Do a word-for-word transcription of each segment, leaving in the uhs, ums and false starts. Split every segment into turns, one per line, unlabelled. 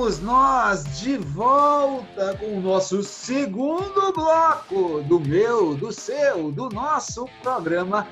estamos nós de volta com o nosso segundo bloco do meu, do seu, do nosso programa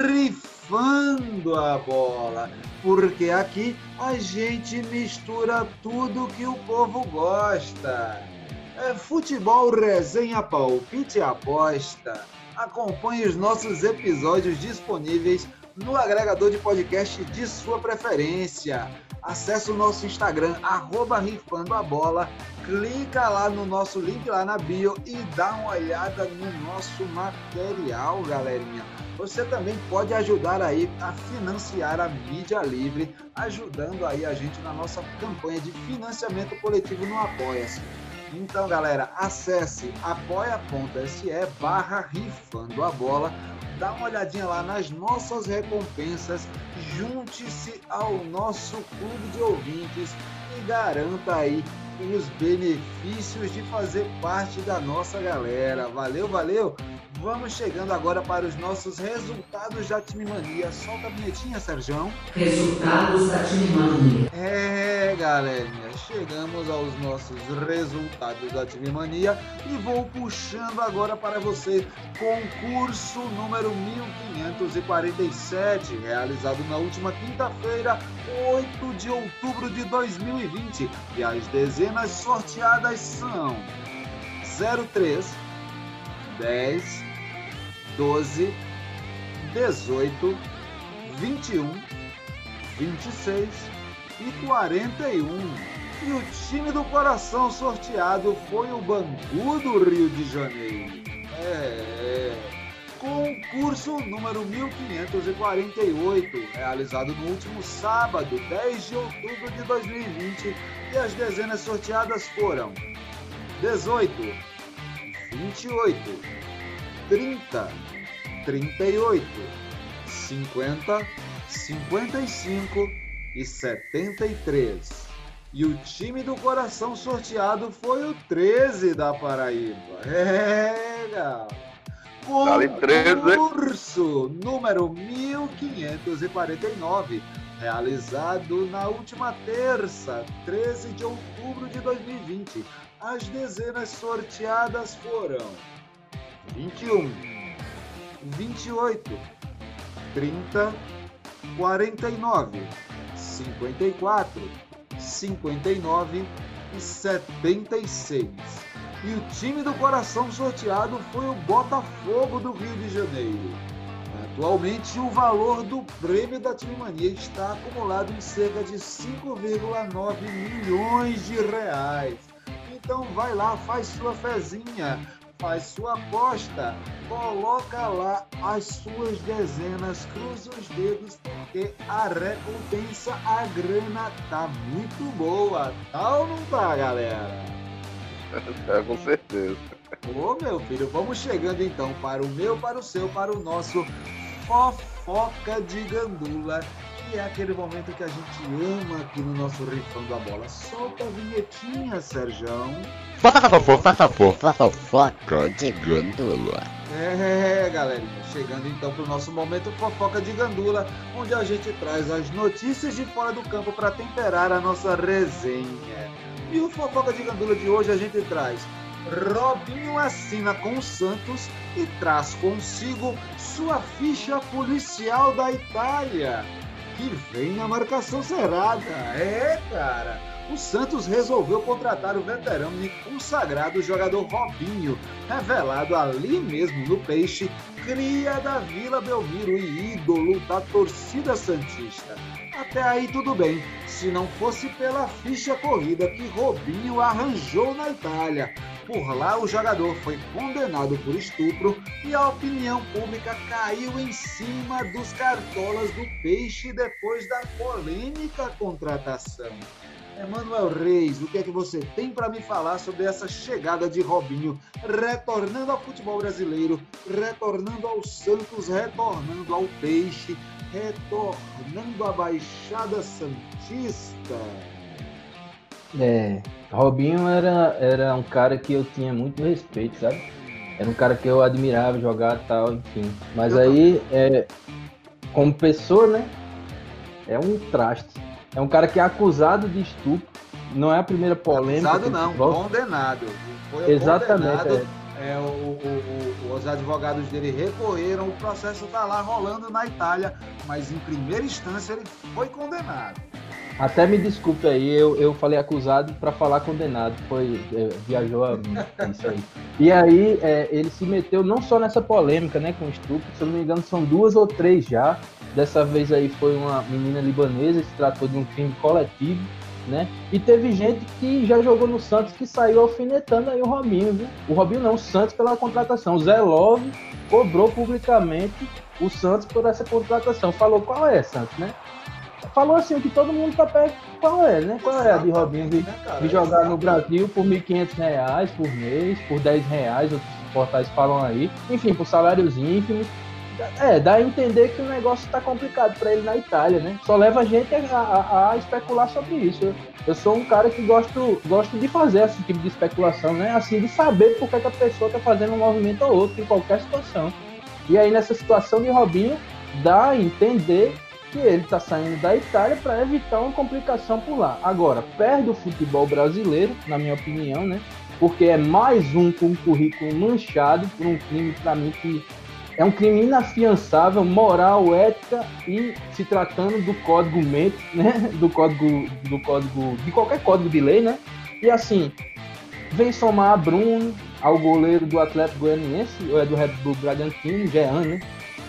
Rifando a Bola, porque aqui a gente mistura tudo que o povo gosta. É futebol, resenha, palpite e aposta. Acompanhe os nossos episódios disponíveis no agregador de podcast de sua preferência. Acesse o nosso Instagram, arroba Rifando a Bola, clica lá no nosso link lá na bio e dá uma olhada no nosso material, galerinha. Você também pode ajudar aí a financiar a mídia livre, ajudando aí a gente na nossa campanha de financiamento coletivo no Apoia-se. Então, galera, acesse apoia.se barra Rifando a Bola, dá uma olhadinha lá nas nossas recompensas, junte-se ao nosso clube de ouvintes e garanta aí os benefícios de fazer parte da nossa galera. Valeu, valeu! Vamos chegando agora para os nossos resultados da Timimania. Solta a vinhetinha, Sérgio.
Resultados da Timimania.
É, galerinha, chegamos aos nossos resultados da Timimania e vou puxando agora para você concurso número mil quinhentos e quarenta e sete, realizado na última quinta-feira, oito de outubro de dois mil e vinte. E as dezenas sorteadas são zero três, dez, doze, dezoito, vinte e um, vinte e seis e quarenta e um. E o time do coração sorteado foi o Bangu do Rio de Janeiro. É, concurso número mil quinhentos e quarenta e oito, realizado no último sábado, dez de outubro de dois mil e vinte. E as dezenas sorteadas foram dezoito, vinte e oito, trinta, trinta e oito, cinquenta, cinquenta e cinco e setenta e três. E o time do coração sorteado foi o treze da Paraíba. É, galera. Concurso número mil quinhentos e quarenta e nove, realizado na última terça, treze de outubro de dois mil e vinte. As dezenas sorteadas foram vinte e um, vinte e oito, trinta, quarenta e nove, cinquenta e quatro, cinquenta e nove e setenta e seis. E o time do coração sorteado foi o Botafogo do Rio de Janeiro. Atualmente, o valor do prêmio da Timimania está acumulado em cerca de cinco vírgula nove milhões de reais. Então vai lá, faz sua fezinha, faz sua aposta, coloca lá as suas dezenas, cruza os dedos, porque a recompensa, a grana tá muito boa, tá ou não tá, galera?
É, com certeza.
Ô, meu filho, vamos chegando então para o meu, para o seu, para o nosso Fofoca de Gandula, que é aquele momento que a gente ama aqui no nosso Rifando a Bola. Solta a vinhetinha, Serjão.
Fofoca de Gandula.
É, galerinha, chegando então para o nosso momento Fofoca de Gandula, onde a gente traz as notícias de fora do campo para temperar a nossa resenha. E o Fofoca de Gandula de hoje a gente traz: Robinho assina com o Santos e traz consigo sua ficha policial da Itália, que vem na marcação cerrada. É, cara, o Santos resolveu contratar o veterano e consagrado jogador Robinho, revelado ali mesmo no Peixe, cria da Vila Belmiro e ídolo da torcida santista. Até aí tudo bem, se não fosse pela ficha corrida que Robinho arranjou na Itália. Por lá o jogador foi condenado por estupro e a opinião pública caiu em cima dos cartolas do Peixe depois da polêmica contratação. Emanuel Reis, o que é que você tem para me falar sobre essa chegada de Robinho, retornando ao futebol brasileiro, retornando ao Santos, retornando ao Peixe, retornando à Baixada Santista?
É, Robinho era, era um cara que eu tinha muito respeito, sabe? Era um cara que eu admirava jogar e tal, enfim. Mas eu aí, é, como pessoa, né? É um traste. É um cara que é acusado de estupro não é a primeira polêmica.
Acusado não,
futebol.
Condenado. Foi
Exatamente.
Condenado. É, o, o, o, os advogados dele recorreram, o processo está lá rolando na Itália, mas em primeira instância ele foi condenado.
Até me desculpe aí, eu, eu falei acusado para falar condenado, foi, é, viajou a mim, isso aí. E aí é, ele se meteu não só nessa polêmica, né, com estupro, se eu não me engano são duas ou três já, dessa vez aí foi uma menina libanesa, se tratou de um crime coletivo, né, e teve gente que já jogou no Santos que saiu alfinetando aí o Robinho, viu? O Robinho não, o Santos pela contratação, o Zé Love cobrou publicamente o Santos por essa contratação, falou qual é, Santos, né? Falou assim, o que todo mundo tá perto, qual é, né? Qual é a de Robinho de, de jogar no Brasil por mil e quinhentos reais por mês, por dez reais, outros portais falam aí, enfim, por salários ínfimos. É, dá a entender que o negócio tá complicado para ele na Itália, né? Só leva a gente a, a, a especular sobre isso. Eu, eu sou um cara que gosto, gosto de fazer esse tipo de especulação, né? Assim, de saber por que, que a pessoa tá fazendo um movimento ou outro em qualquer situação. E aí, nessa situação de Robinho, dá a entender que ele está saindo da Itália para evitar uma complicação por lá. Agora, perde o futebol brasileiro, na minha opinião, né? Porque é mais um com um currículo manchado por um crime, para mim, que é um crime inafiançável, moral, ética e se tratando do código Mendes, né? Do código, do código, de qualquer código de lei, né? E assim, vem somar a Bruno, ao goleiro do Atlético Goianiense, ou é do Red Bull Bragantino, Jean, né?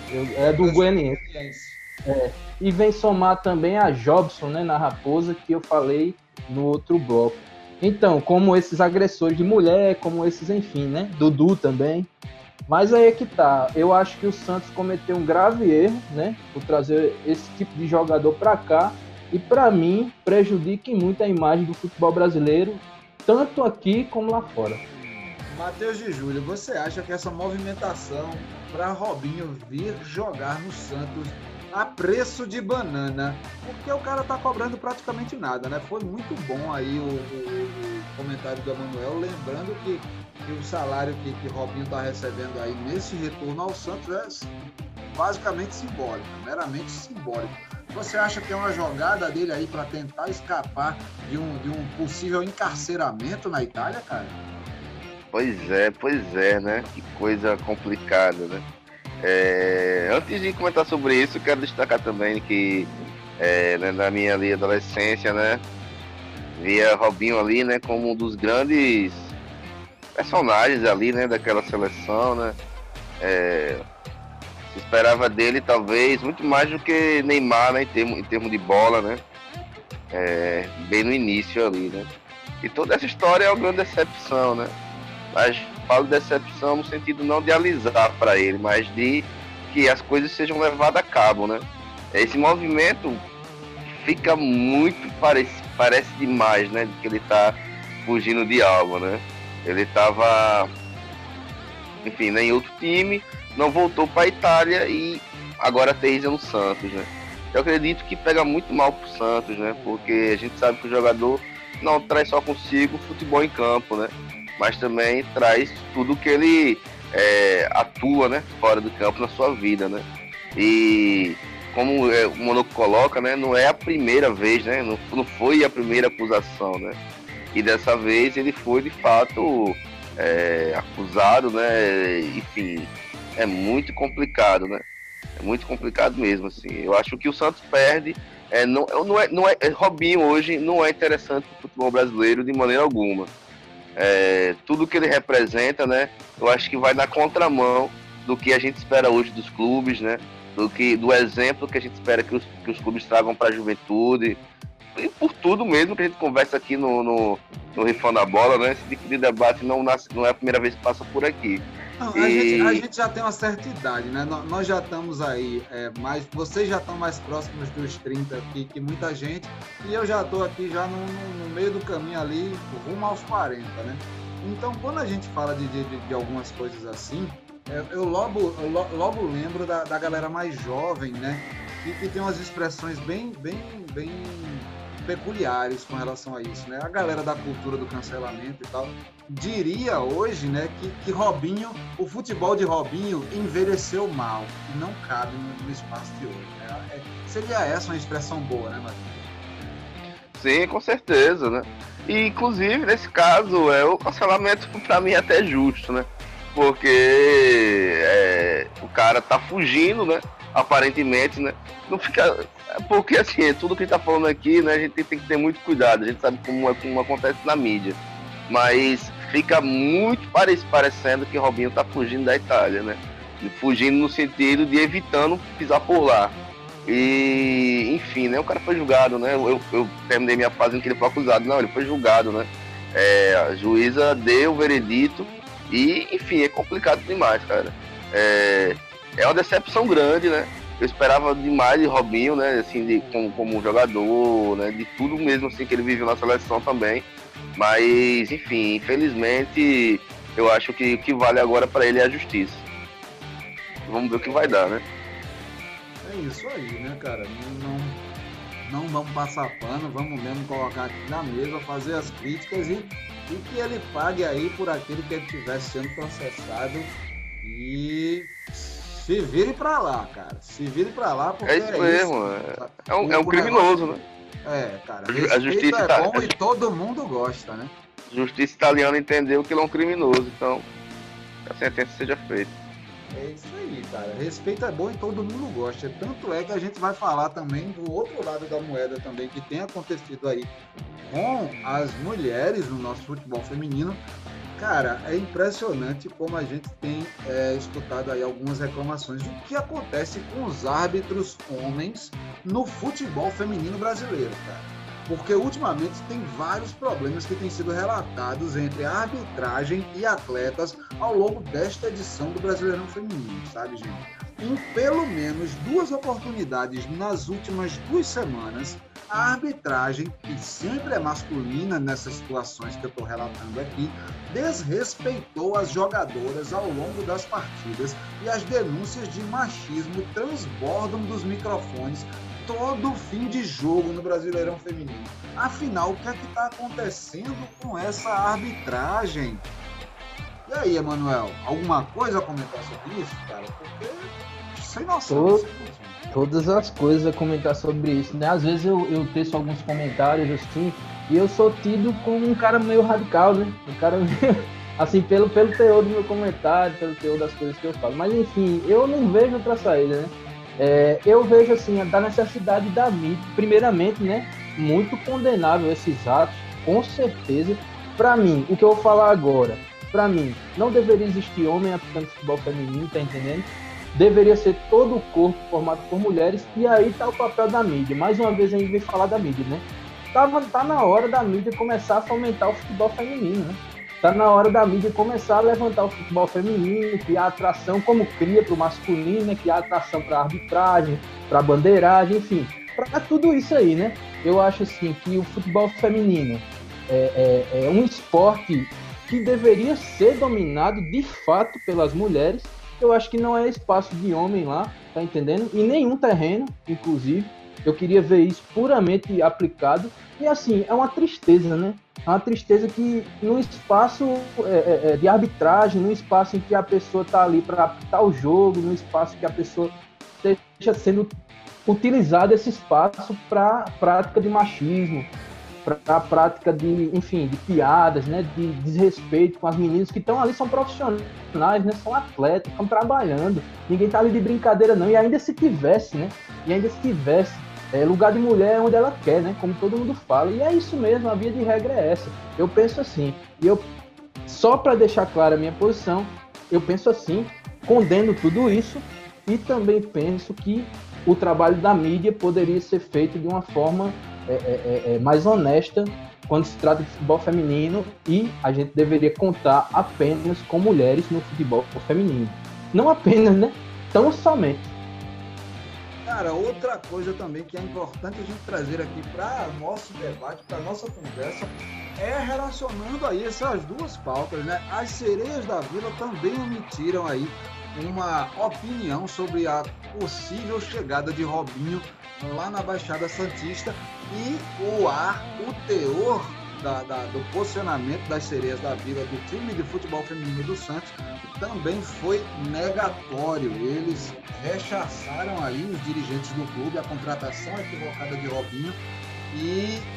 É do Goianiense. É, e vem somar também a Jobson, né, na Raposa, que eu falei no outro bloco. Então, como esses agressores de mulher, como esses, enfim, né, Dudu também. Mas aí é que tá, eu acho que o Santos cometeu um grave erro, né, por trazer esse tipo de jogador para cá, e para mim prejudica muito a imagem do futebol brasileiro, tanto aqui como lá fora.
Matheus de Júlio, você acha que essa movimentação para Robinho vir jogar no Santos a preço de banana, porque o cara tá cobrando praticamente nada, né? Foi muito bom aí o, o, o comentário do Emanuel, lembrando que, que o salário que, que Robinho tá recebendo aí nesse retorno ao Santos é basicamente simbólico, meramente simbólico. Você acha que é uma jogada dele aí para tentar escapar de um, de um possível encarceramento na Itália, cara?
Pois é, pois é, né? Que coisa complicada, né? É, antes de comentar sobre isso, quero destacar também que é, né, na minha ali, adolescência, né, via Robinho ali, né, como um dos grandes personagens ali, né, daquela seleção, né, é, se esperava dele talvez muito mais do que Neymar, né, em termos em termo de bola, né, é, bem no início ali, né, e toda essa história é uma grande decepção, né, mas falo decepção no sentido não de alisar para ele, mas de que as coisas sejam levadas a cabo, né? Esse movimento fica muito, parece, parece demais, né? De que ele tá fugindo de algo, né? Ele tava, enfim, né, em outro time, não voltou para a Itália e agora aterriza no Santos, né? Eu acredito que pega muito mal pro Santos, né? Porque a gente sabe que o jogador não traz só consigo futebol em campo, né? Mas também traz tudo que ele é, atua, né, fora do campo na sua vida, né? E como é, o Monoco coloca, né, não é a primeira vez, né? Não, não foi a primeira acusação, né? E dessa vez ele foi de fato é, acusado, né? Enfim, é muito complicado, né? É muito complicado mesmo, assim. Eu acho que o Santos perde. É, não, não é, não é, Robinho hoje não é interessante para o futebol brasileiro de maneira alguma. É, tudo que ele representa, né, eu acho que vai na contramão do que a gente espera hoje dos clubes, né, do, que, do exemplo que a gente espera que os, que os clubes tragam para a juventude, e por tudo mesmo que a gente conversa aqui no, no, no Rifando a Bola, né, esse tipo de debate não, nasce, não é a primeira vez que passa por aqui.
Não,
e...
a, gente, a gente já tem uma certa idade, né? Nós já estamos aí, é, mais, vocês já estão mais próximos dos trinta que, que muita gente, e eu já estou aqui já no, no, no meio do caminho ali, rumo aos quarenta, né? Então, quando a gente fala de, de, de algumas coisas assim, é, eu, logo, eu lo, logo lembro da, da galera mais jovem, né? Que, que tem umas expressões bem, bem, bem peculiares com relação a isso, né? A galera da cultura do cancelamento e tal diria hoje, né, que, que Robinho, o futebol de Robinho envelheceu mal e não cabe no, no espaço de hoje, né? É, seria essa uma expressão boa, né, Matheus?
Sim, com certeza, né? E, inclusive, nesse caso, é, o cancelamento, pra mim, é até justo, né? Porque é, o cara tá fugindo, né? Aparentemente, né? Não fica... Porque, assim, tudo que a gente tá falando aqui, né? A gente tem que ter muito cuidado. A gente sabe como, é, como acontece na mídia. Mas fica muito parecendo que Robinho tá fugindo da Itália, né? Fugindo no sentido de evitando pisar por lá. E, enfim, né? O cara foi julgado, né? Eu, eu terminei minha fase em que ele foi acusado. Não, ele foi julgado, né? É, a juíza deu o veredito e, enfim, é complicado demais, cara. É, é uma decepção grande, né? Eu esperava demais de Robinho, né? Assim, de, como, como jogador, né? De tudo mesmo, assim, que ele viveu na seleção também. Mas, enfim, infelizmente, eu acho que o que vale agora para ele é a justiça. Vamos ver o que vai dar, né?
É isso aí, né, cara? Não, não, não vamos passar pano, vamos mesmo colocar aqui na mesa, fazer as críticas e, e que ele pague aí por aquilo que ele estivesse sendo processado e se vire pra lá, cara. Se vire pra lá, porque
é isso
é
mesmo.
Isso,
é, é um, é um criminoso,
negócio... né? É, cara.
A justiça
é
tá...
bom e todo mundo gosta, né?
A justiça italiana entendeu que ele é um criminoso, então a sentença seja feita.
É isso aí, cara. Respeito é bom e todo mundo gosta. Tanto é que a gente vai falar também do outro lado da moeda também, que tem acontecido aí com as mulheres no nosso futebol feminino. Cara, é impressionante como a gente tem é, escutado aí algumas reclamações do que acontece com os árbitros homens no futebol feminino brasileiro, cara. Porque ultimamente tem vários problemas que têm sido relatados entre a arbitragem e atletas ao longo desta edição do Brasileirão Feminino, sabe, gente? Em pelo menos duas oportunidades nas últimas duas semanas, a arbitragem, que sempre é masculina nessas situações que eu estou relatando aqui, desrespeitou as jogadoras ao longo das partidas e as denúncias de machismo transbordam dos microfones todo fim de jogo no Brasileirão Feminino. Afinal, o que é que está acontecendo com essa arbitragem? E aí, Emanuel, alguma coisa a comentar sobre isso, cara? Porque sem noção.
Tô... Todas as coisas a comentar sobre isso, né? Às vezes eu, eu teço alguns comentários assim, e eu sou tido como um cara meio radical, né? Um cara meio, assim, pelo, pelo teor do meu comentário, pelo teor das coisas que eu falo. Mas enfim, eu não vejo outra saída, né? É, eu vejo assim, da necessidade da mídia, primeiramente, né? Muito condenável esses atos, com certeza. Para mim, o que eu vou falar agora, para mim, não deveria existir homem aplicando futebol feminino, tá entendendo? Deveria ser todo o corpo formado por mulheres, e aí tá o papel da mídia. Mais uma vez a gente vem falar da mídia, né? Tava, tá na hora da mídia começar a fomentar o futebol feminino, né? Tá na hora da mídia começar a levantar o futebol feminino, criar atração como cria para o masculino, né? Criar atração para arbitragem, para bandeiragem, enfim, para tudo isso aí, né? Eu acho assim que o futebol feminino é, é, é um esporte que deveria ser dominado de fato pelas mulheres. Eu acho que não é espaço de homem lá, tá entendendo? E nenhum terreno, inclusive. Eu queria ver isso puramente aplicado. E assim, é uma tristeza, né? É uma tristeza que no espaço é, é, de arbitragem, no espaço em que a pessoa está ali para apitar o jogo, no espaço que a pessoa esteja sendo utilizado esse espaço para prática de machismo, para a prática de, enfim, de piadas, né, de desrespeito com as meninas que estão ali, são profissionais, né, são atletas, estão trabalhando, ninguém está ali de brincadeira não, e ainda se tivesse, né, e ainda se tivesse, é, lugar de mulher é onde ela quer, né, como todo mundo fala, e é isso mesmo, a via de regra é essa, eu penso assim, e eu, só para deixar clara a minha posição, eu penso assim, condeno tudo isso, e também penso que o trabalho da mídia poderia ser feito de uma forma É, é, é mais honesta quando se trata de futebol feminino, e a gente deveria contar apenas com mulheres no futebol feminino. Não apenas, né? Tão somente.
Cara, outra coisa também que é importante a gente trazer aqui para nosso debate, para nossa conversa, é relacionando aí essas duas pautas, né? As Sereias da Vila também emitiram aí uma opinião sobre a possível chegada de Robinho lá na Baixada Santista, e o ar, o teor da, da, do posicionamento das Sereias da Vila, do time de futebol feminino do Santos, também foi negatório. Eles rechaçaram aí, os dirigentes do clube, a contratação equivocada de Robinho, e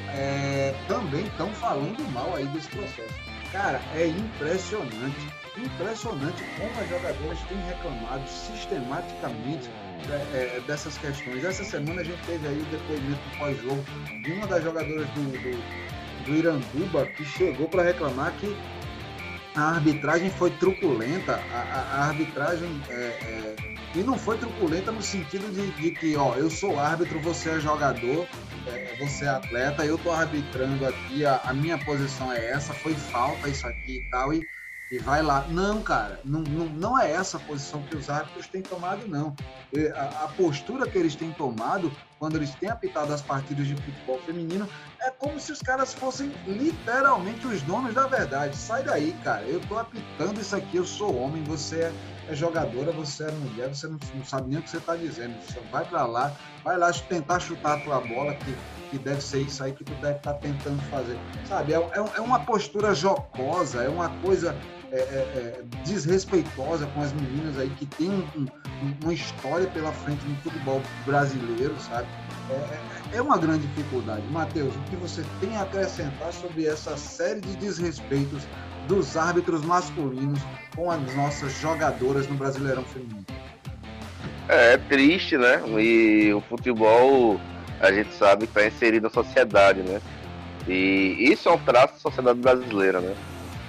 é, também estão falando mal aí desse processo. Cara, é impressionante, impressionante como as jogadoras têm reclamado sistematicamente é, é, dessas questões. Essa semana a gente teve aí o depoimento do pós-jogo de uma das jogadoras do, do, do Iranduba, que chegou para reclamar que a arbitragem foi truculenta, a, a, a arbitragem é, é, e não foi truculenta no sentido de, de que, ó, eu sou árbitro, você é jogador, é, você é atleta, eu tô arbitrando aqui, a, a minha posição é essa, foi falta isso aqui e tal, e, e vai lá. Não, cara, não, não, não é essa a posição que os árbitros têm tomado, não. A, a postura que eles têm tomado, quando eles têm apitado as partidas de futebol feminino, é como se os caras fossem literalmente os donos da verdade. Sai daí, cara, eu tô apitando isso aqui, eu sou homem, você é, é jogadora, você é mulher, você não, não sabe nem o que você tá dizendo. Você vai pra lá, vai lá tentar chutar a tua bola, que, que deve ser isso aí que tu deve estar tá tentando fazer. Sabe, é, é, é uma postura jocosa, é uma coisa é, é, é, desrespeitosa com as meninas aí que tem um, um, uma história pela frente no futebol brasileiro, sabe? É, é uma grande dificuldade. Matheus, o que você tem a acrescentar sobre essa série de desrespeitos dos árbitros masculinos com as nossas jogadoras no Brasileirão Feminino?
É, é triste, né? E o futebol, a gente sabe que está inserido na sociedade, né? E isso é um traço da sociedade brasileira, né?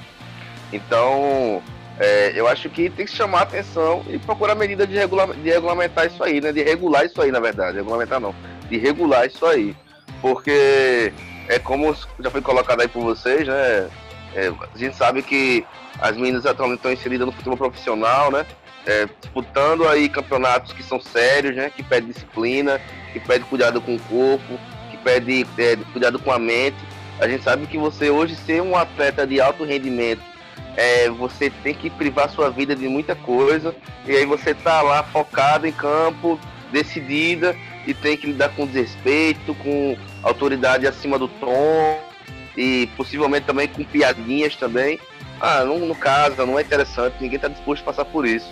Então, é, eu acho que tem que chamar a atenção e procurar medida de, regula- de regulamentar isso aí, né? De regular isso aí, na verdade. Regulamentar não. De regular isso aí. Porque é como já foi colocado aí por vocês, né? É, a gente sabe que as meninas atualmente estão inseridas no futebol profissional, né? É, disputando aí campeonatos que são sérios, né? Que pedem disciplina, que pedem cuidado com o corpo, que pedem é, cuidado com a mente. A gente sabe que você hoje ser um atleta de alto rendimento, é, você tem que privar sua vida de muita coisa, e aí você tá lá focado em campo, decidida, e tem que lidar com desrespeito, com autoridade acima do tom, e possivelmente também com piadinhas também. Ah, não, não casa, não é interessante, ninguém está disposto a passar por isso.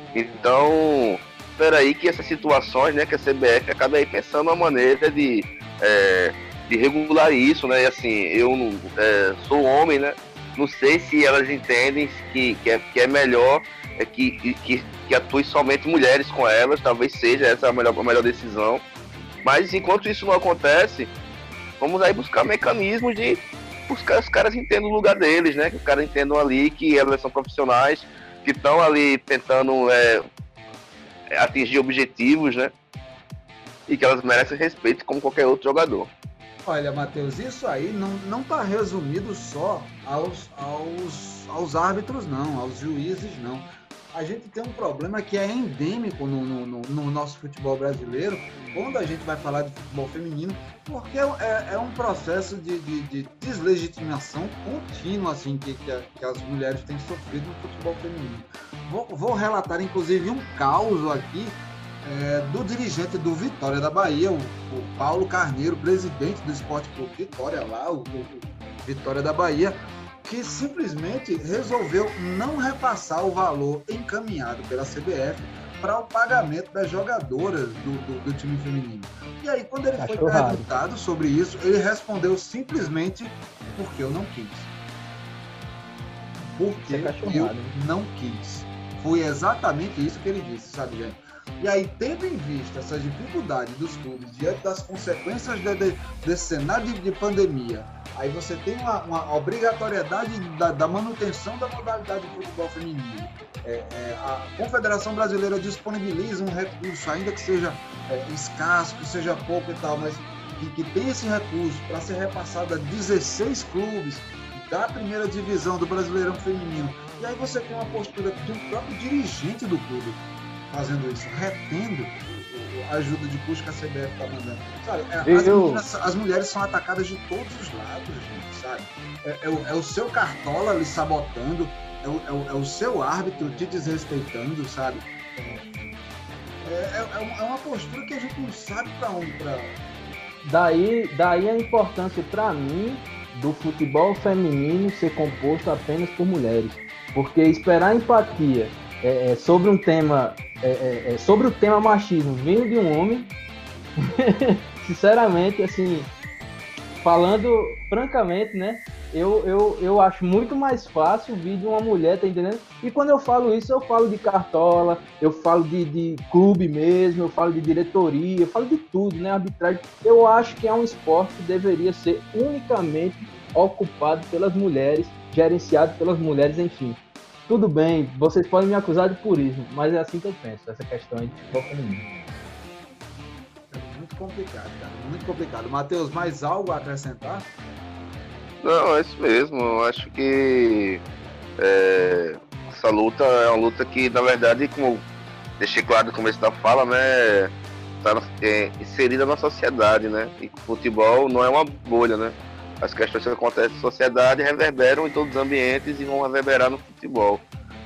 Então, espera aí que essas situações, né, que a C B F acaba aí pensando uma maneira de, é, de regular isso, né, e assim, eu é, sou homem, né, não sei se elas entendem que, que, é, que é melhor é que, que, que atue somente mulheres com elas, talvez seja essa a melhor, a melhor decisão, mas enquanto isso não acontece, vamos aí buscar mecanismos de buscar os caras entendam o lugar deles, né? Que os caras entendam ali que elas são profissionais, que estão ali tentando é, atingir objetivos, né? E que elas merecem respeito como qualquer outro jogador.
Olha, Matheus, isso aí não, não tá resumido só aos, aos, aos árbitros, não, aos juízes, não. A gente tem um problema que é endêmico no, no, no, no nosso futebol brasileiro, quando a gente vai falar de futebol feminino, porque é, é um processo de, de, de deslegitimação contínua assim, que, que, a, que as mulheres têm sofrido no futebol feminino. Vou, vou relatar, inclusive, um caso aqui é, do dirigente do Vitória da Bahia, o, o Paulo Carneiro, presidente do Esporte Clube Vitória, lá, o, o Vitória da Bahia, que simplesmente resolveu não repassar o valor encaminhado pela C B F para o pagamento das jogadoras do, do, do time feminino. E aí, quando ele foi perguntado sobre isso, ele respondeu simplesmente porque eu não quis. Porque eu não quis. Foi exatamente isso que ele disse, sabe, gente? E aí, tendo em vista essa dificuldade dos clubes diante das consequências de, de, desse cenário de, de pandemia, aí você tem uma, uma obrigatoriedade da, da manutenção da modalidade de futebol feminino. É, é, a Confederação Brasileira disponibiliza um recurso, ainda que seja é, escasso, que seja pouco e tal, mas que, que tem esse recurso para ser repassado a dezesseis clubes da primeira divisão do Brasileirão Feminino. E aí você tem uma postura de um próprio dirigente do clube fazendo isso, retendo a ajuda de custo que a C B F está mandando. Sabe, as, meninas, as mulheres são atacadas de todos os lados, gente, sabe? É, é, o, é o seu cartola lhe sabotando, é o, é, o, é o seu árbitro te desrespeitando, sabe? É, é, é uma postura que a gente não sabe para onde. Pra...
Daí, daí a importância para mim do futebol feminino ser composto apenas por mulheres. Porque esperar empatia é, é, sobre um tema, é, é, é, sobre o tema machismo vindo de um homem, sinceramente, assim, falando francamente, né? Eu, eu, eu acho muito mais fácil o vídeo de uma mulher, tá entendendo? E quando eu falo isso, eu falo de cartola, eu falo de, de clube mesmo, eu falo de diretoria, eu falo de tudo, né? Arbitragem. Eu acho que é um esporte que deveria ser unicamente ocupado pelas mulheres, gerenciado pelas mulheres, enfim. Tudo bem, vocês podem me acusar de purismo, mas é assim que eu penso, essa questão aí de futebol feminino.
É muito complicado, cara, muito complicado. Matheus, mais algo a acrescentar?
Não, é isso mesmo. Eu acho que é, essa luta é uma luta que, na verdade, como deixei claro no começo da fala, né, está é, inserida na sociedade, né? E o futebol não é uma bolha, né? As questões que acontecem na sociedade reverberam em todos os ambientes e vão reverberar no futebol.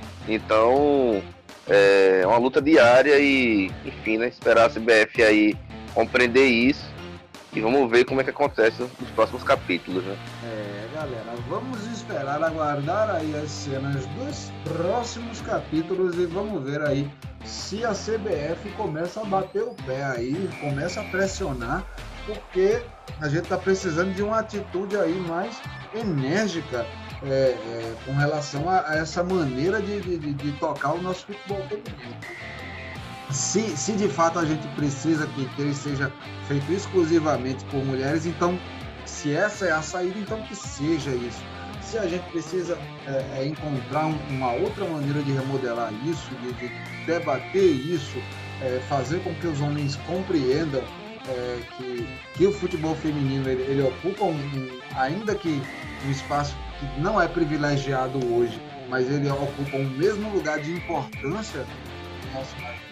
Então, é uma luta diária e, enfim, né, esperar a C B F aí compreender isso. E vamos ver como é que acontece nos próximos capítulos, né?
É, galera, vamos esperar, aguardar aí as cenas dos próximos capítulos e vamos ver aí se a C B F começa a bater o pé aí, começa a pressionar, porque a gente tá precisando de uma atitude aí mais enérgica é, é, com relação a, a essa maneira de, de, de tocar o nosso futebol feminino. Se, se de fato a gente precisa que, que ele seja feito exclusivamente por mulheres, então, se essa é a saída, então que seja isso. Se a gente precisa é, é, encontrar um, uma outra maneira de remodelar isso, de, de debater isso, é, fazer com que os homens compreendam é, que, que o futebol feminino ele, ele ocupa, um, um, ainda que um espaço que não é privilegiado hoje, mas ele ocupa o mesmo lugar de importância no nosso imaginário.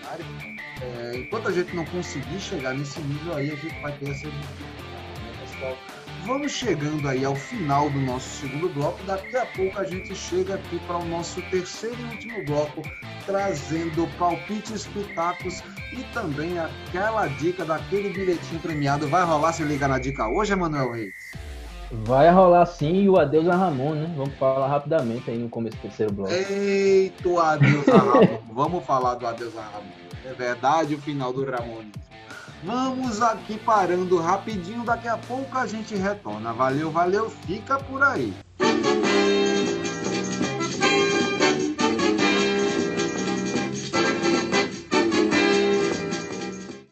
É, enquanto a gente não conseguir chegar nesse nível aí, a gente vai ter essa dificuldade. Vamos chegando aí ao final do nosso segundo bloco. Daqui a pouco a gente chega aqui para o nosso terceiro e último bloco, trazendo palpites, pitacos e também aquela dica daquele bilhetinho premiado. Vai rolar se liga na dica hoje, Emanuel Reis?
Vai rolar sim, e o adeus a Ramon, né? Vamos falar rapidamente aí no começo do terceiro bloco.
Eita, o adeus a Ramon. Vamos falar do adeus a Ramon. É verdade, o final do Ramon. Vamos aqui parando rapidinho, daqui a pouco a gente retorna. Valeu, valeu, fica por aí.